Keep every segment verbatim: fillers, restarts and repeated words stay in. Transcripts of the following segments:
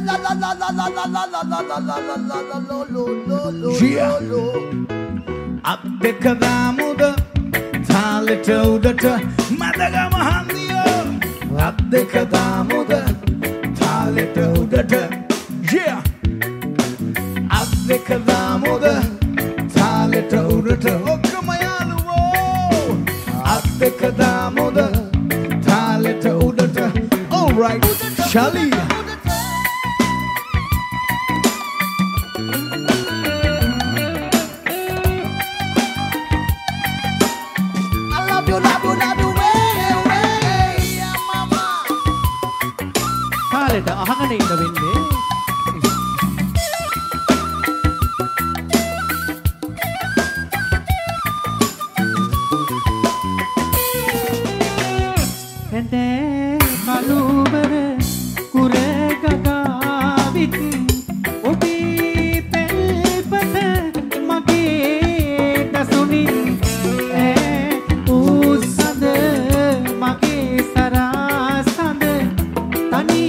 අත්දෙක දාමුද තාලෙට උඩට මදගම හන්දියෝ අත්දෙක දාමුද තාලෙට උඩට අත්දෙක දාමුද තාලෙට උඩට ඔක්කොම යාළුවෝ අත්දෙක දාමුද තාලෙට උඩට all right Charlie අහගෙන ඉන්න වෙන්නේ එතේ කලුබර කුර ගගාවිත් ඔබේ පෙල්පත මගේ දසුනින් ඈ උසඳ මගේ සරසඳ තනි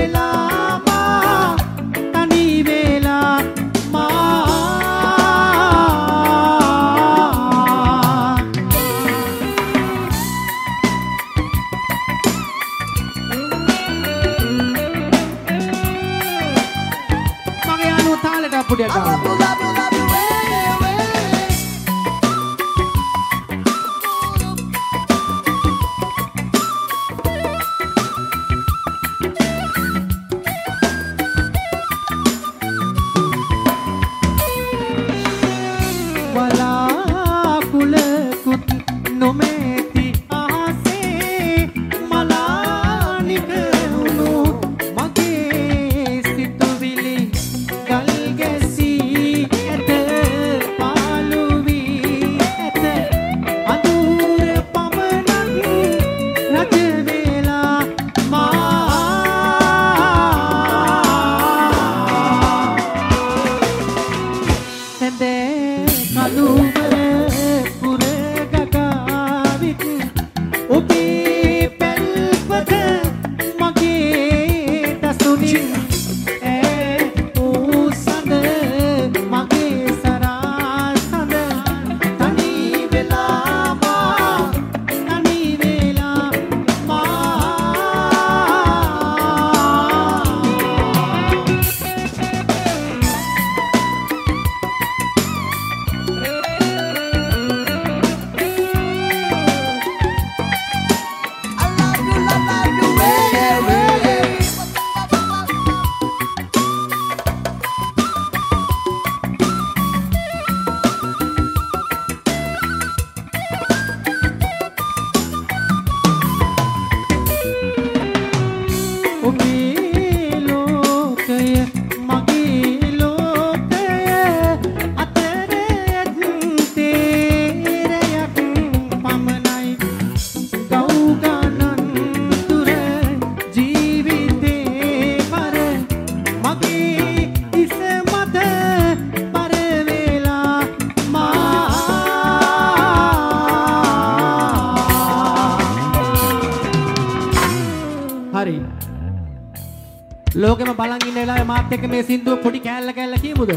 ලෝකෙම බලන් ඉන්න වෙලාවේ මාත් එක්ක මේ සින්දුව පොඩි කෑල්ල කෑල්ල කියමුද?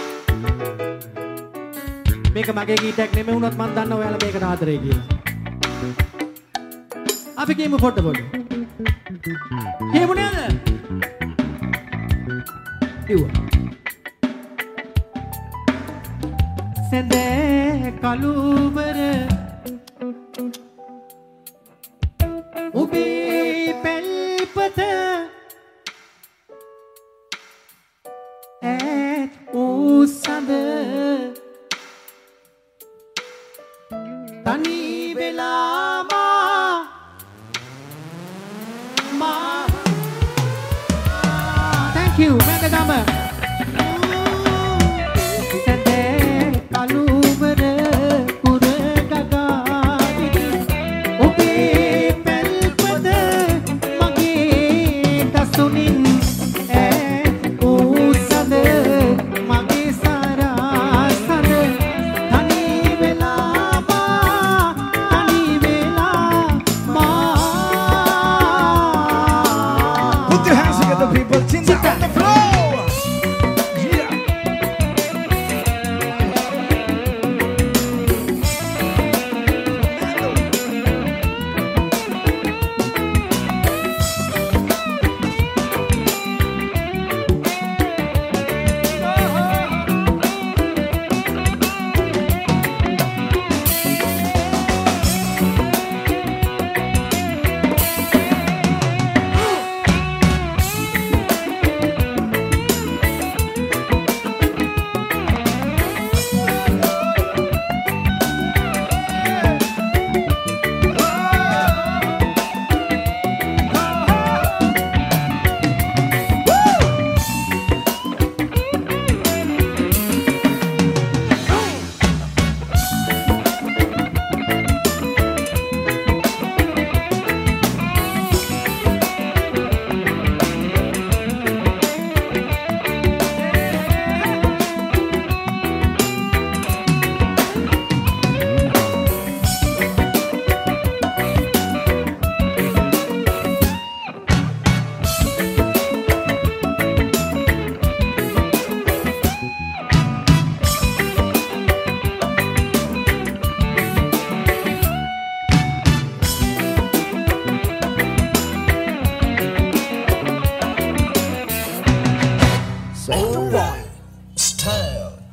මේක මගේ ගීතයක් නෙමෙයි වුණත් මම දන්නවා ඔයාලා මේකට ආදරේ කියලා. අපි කියමු පොඩ පොඩ. කියමු නේද? කිව්වා. සඳේ කලුබර උබේ පෙල්පත උසඳ තනි වෙලාමා මා Thank you, Megagama.